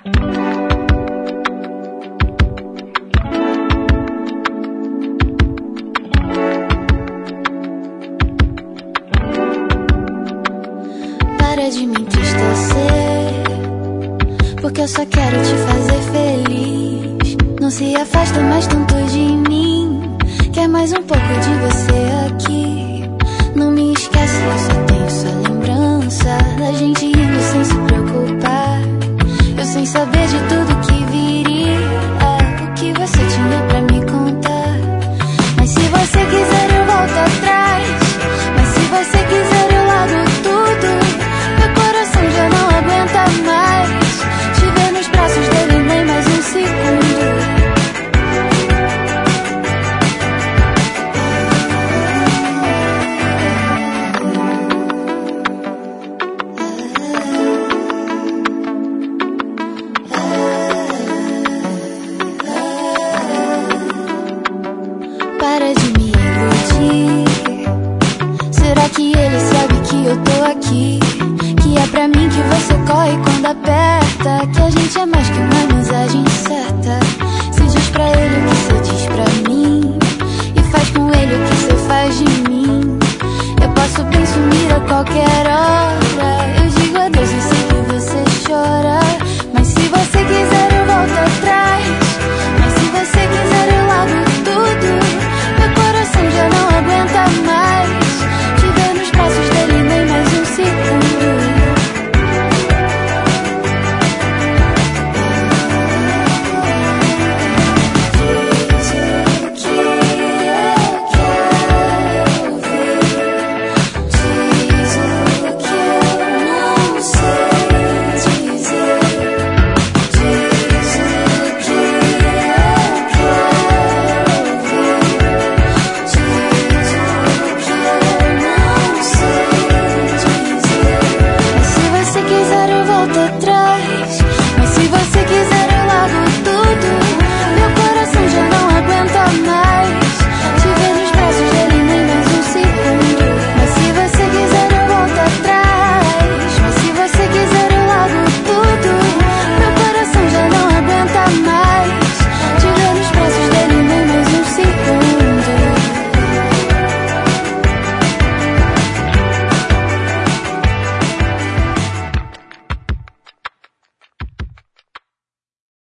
Para de me entristecer, porque eu só quero te fazer feliz. Não se afasta mais tanto de mim, quer mais um pouco de você aqui. Não me esquece, eu só tenho sua lembrança da gente indo sem se preocupar. Eu sem saber de tudo que viria, o que você tinha pra me contar. Mas se você quiser eu volto atrás, mas se você quiser eu largo tudo. Meu coração já não aguenta mais te ver nos braços dele nem mais um segundo. Para de me iludir. Será que ele sabe que eu tô aqui? Que é pra mim que você corre quando aperta, que a gente é mais que uma amizade incerta. Se diz pra ele o que você diz pra mim, e faz com ele o que você faz de mim. Eu posso bem sumir a qualquer hora,